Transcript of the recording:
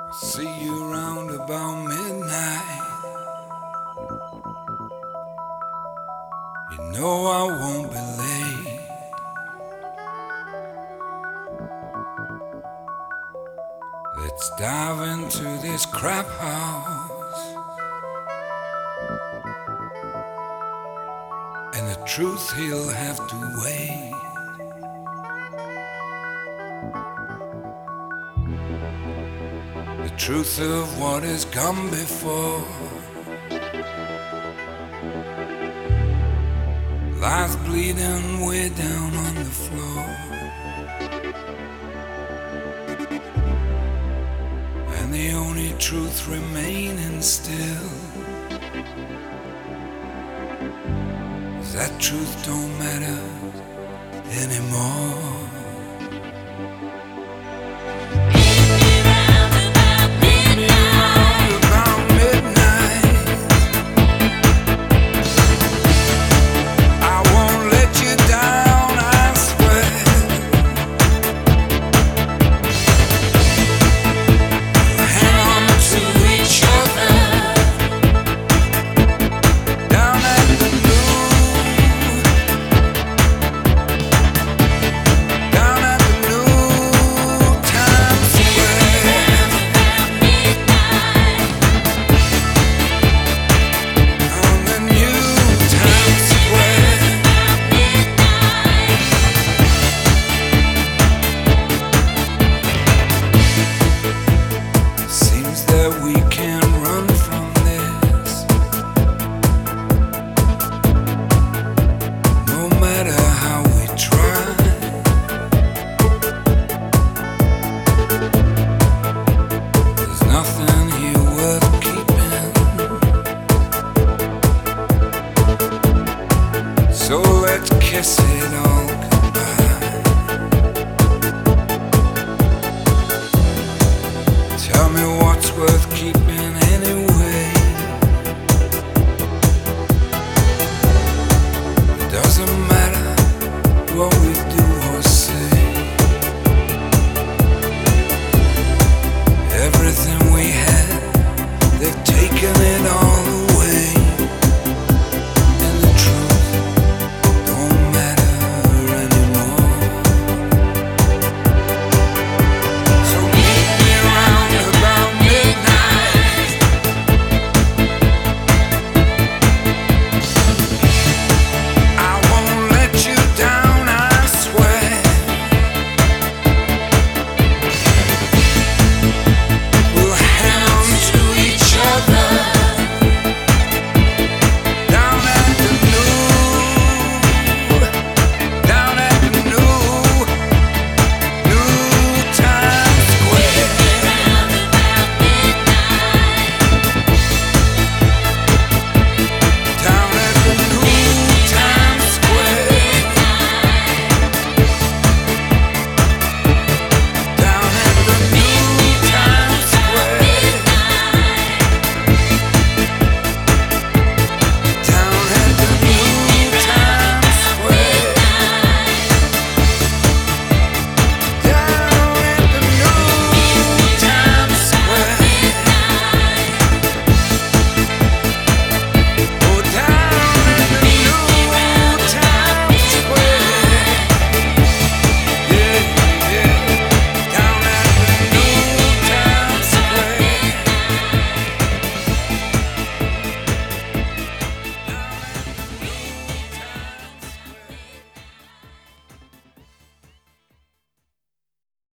See you round about midnight. You know I won't be late. Let's dive into this crap house, and the truth he'll have to wait. The truth of what has come before lies bleeding way down on the floor, and the only truth remaining still is that truth don't matter anymore. So let's kiss it all goodbye. Tell me what's worth